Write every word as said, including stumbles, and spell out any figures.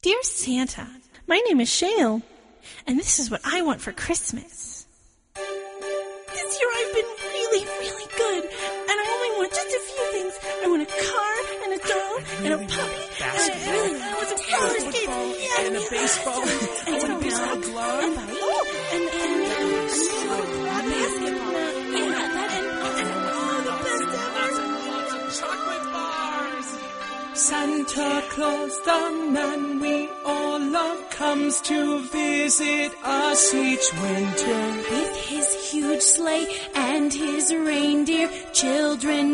Dear Santa, my name is Shale, and this is what I want for Christmas. This year I've been really, really good, and I only want just a few things. I want a car, and a doll, and a puppy, and I really want some roller skates, yeah, and a baseball, and and a baseball glove, and, oh, and, and, and, and, basketball, yeah, that, and, and, oh, the best ever. Chocolate bars. Santa Claus, the man we all love, comes to visit us each winter. With his huge sleigh and his reindeer, children